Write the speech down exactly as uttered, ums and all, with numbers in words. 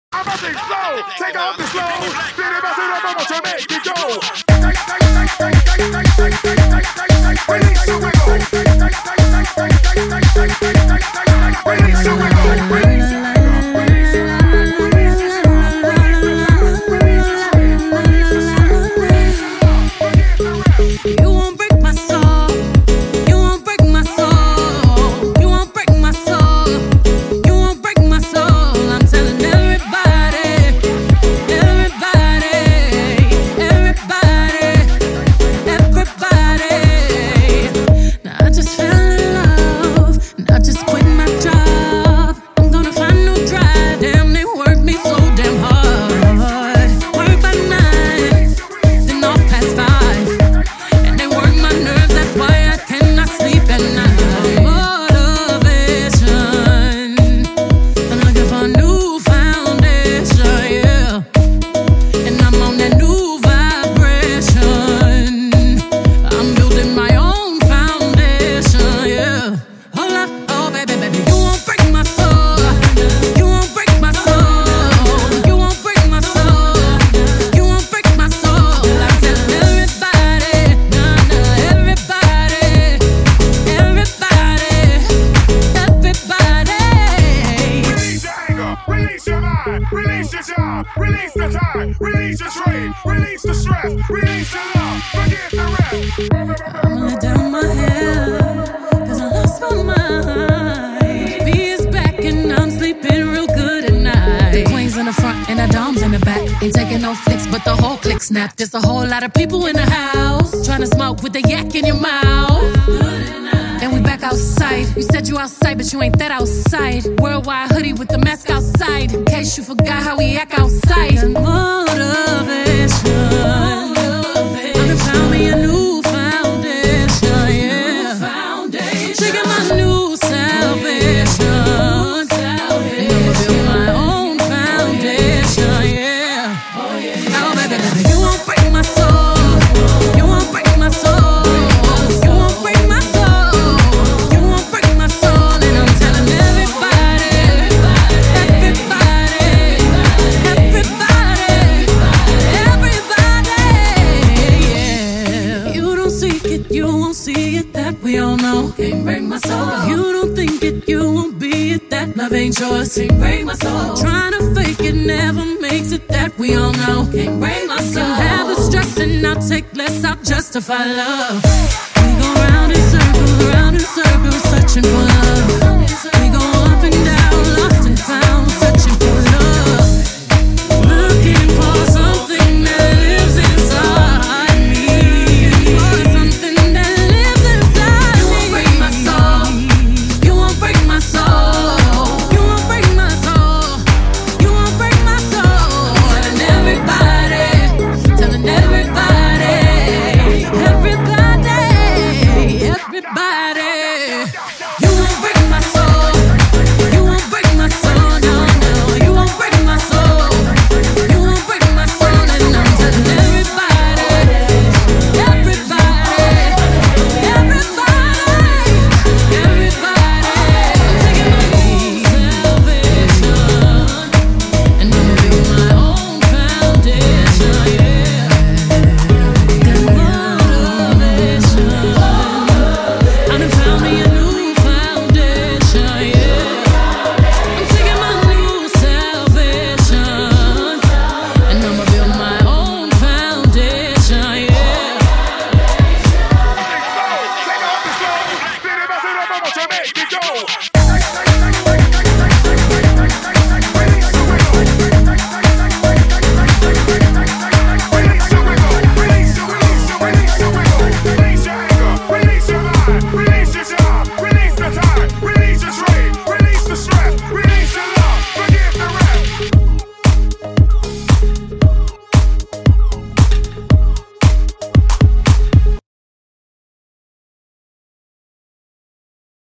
I'm about to explode. Take off the slow. Spin it back to the moment to make it go. Release the wiggle. Release the wiggle. Release the snap. There's a whole lot of people in the house trying to smoke with the yak in your mouth. And we back outside. You said you outside, but you ain't that outside. Worldwide hoodie with the mask outside, in case you forgot how we act outside. Motivation. I'm gonna found me a new foundation, yeah. Checking my new salvation. And I'ma build my own foundation, yeah. Oh, baby, baby, you won't break my soul. You won't break my soul. You won't break my soul. You won't break my soul. And I'm telling everybody, everybody, everybody, everybody, yeah. You don't seek it, you won't see it. That we all know. Can't break my soul. If you don't think it, you won't be it. That love ain't yours. Can't break my soul. Trying to fake it never makes it. That we all know. Can't break my soul. Have the stress and I'll take less. I'll justify love.